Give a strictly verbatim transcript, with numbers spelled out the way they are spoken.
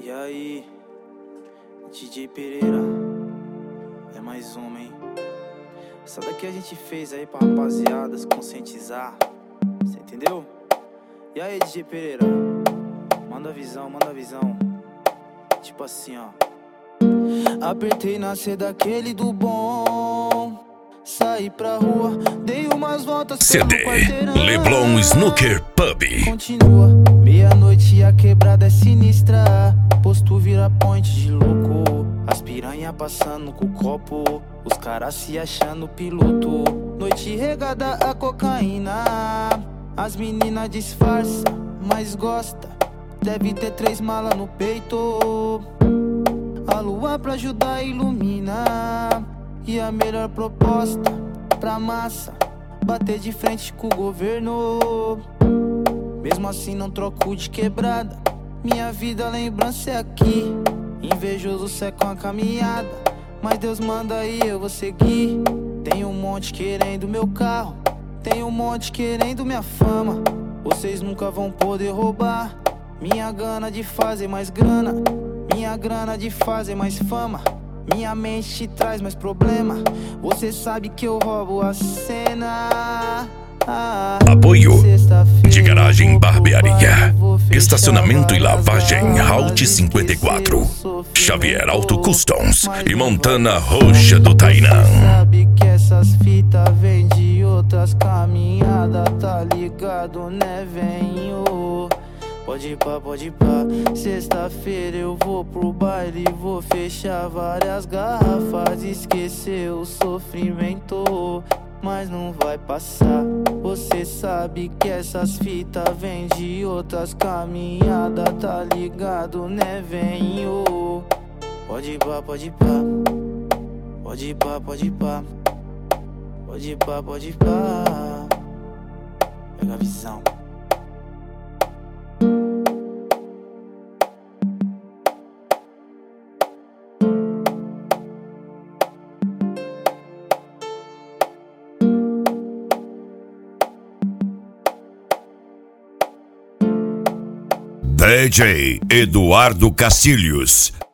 E aí, D J Pereira, é mais uma, hein? Essa daqui a gente fez aí pra rapaziada se conscientizar, você entendeu? E aí, D J Pereira, manda visão, manda visão. Tipo assim, ó. Apertei na C daquele do bom, saí pra rua, dei umas voltas C D Leblon Snooker Pub. Continua, meia-noite a quebrada é sinistra, posto vira point de louco, as piranha passando com o copo, os caras se achando piloto. Noite regada a cocaína, as meninas disfarça, mas gosta, deve ter três malas no peito. A lua pra ajudar ilumina, e a melhor proposta pra massa, bater de frente com o governo. Mesmo assim não troco de quebrada, minha vida lembrança é aqui. Invejoso cê com a caminhada, mas Deus manda e eu vou seguir. Tem um monte querendo meu carro, tem um monte querendo minha fama. Vocês nunca vão poder roubar minha gana de fazer mais grana, minha grana de fazer mais fama. Minha mente te traz mais problema, você sabe que eu roubo a cena. Ah, apoio de garagem barbearia, estacionamento e lavagem Halt cinquenta e quatro, Xavier Auto Customs e Montana Roxa do Tainã. Sabe que essas fitas vêm de outras caminhadas, tá ligado, né, venho? Pode ir pá, pode ir pá. Sexta-feira eu vou pro baile, vou fechar várias garrafas, esquecer o sofrimento, mas não vai passar. Você sabe que essas fitas vêm de outras caminhadas, tá ligado, né, venho? Pode ir pá, pode ir pá. Pode ir pá, pode ir pá. Pode ir pá, pode ir pá. Pega a visão. D J Eduardo Cacilhos.